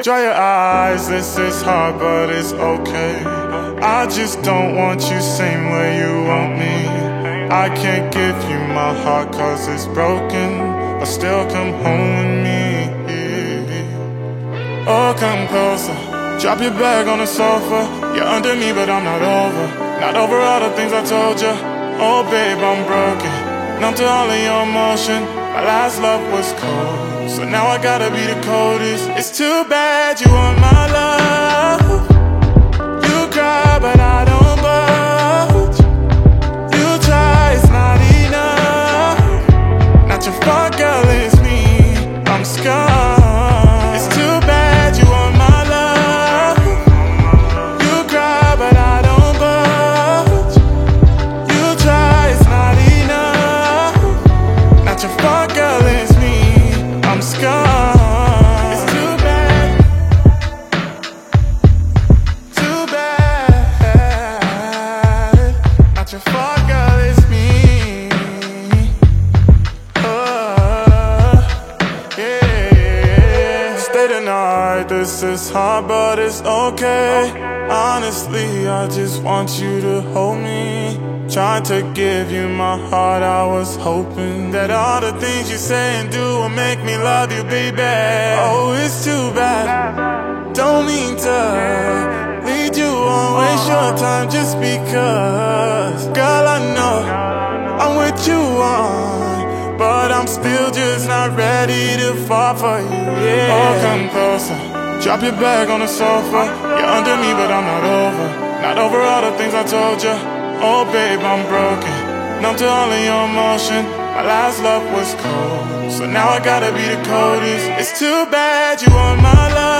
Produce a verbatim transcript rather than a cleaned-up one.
Dry your eyes, this is hard but it's okay. I just don't want you same way you want me. I can't give you my heart cause it's broken, but still come home with me. Oh, come closer, drop your bag on the sofa. You're under me but I'm not over, not over all the things I told you. Oh babe, I'm broken, numb to all of your emotion. My last love was cold, so now I gotta be the coldest. It's too bad you want my love. You cry but I don't budge. You try, it's not enough. Not your fault, girl, it's me. I'm scarred. It's too bad you want my love. You cry but I don't budge. You try, it's not enough. Not your fault, girl, it's me. I'm scarred. It's too bad, too bad. Not your fault, girl, it's me. Oh, yeah. Stay the night, this is hard but it's okay. Honestly, I just want you to hold me. Trying to give you my heart, I was hoping that all the things you say and do will make me love you, baby. Oh, it's too bad, don't mean to lead you on, waste your time just because. Girl, I know I'm with you on, but I'm still just not ready to fall for you, yeah. Oh, come closer, drop your bag on the sofa. You're under me but I'm not over, not over all the things I told you. Oh babe, I'm broken, numb to all of your emotion. My last love was cold, so now I gotta be the coldest. It's too bad you want my love.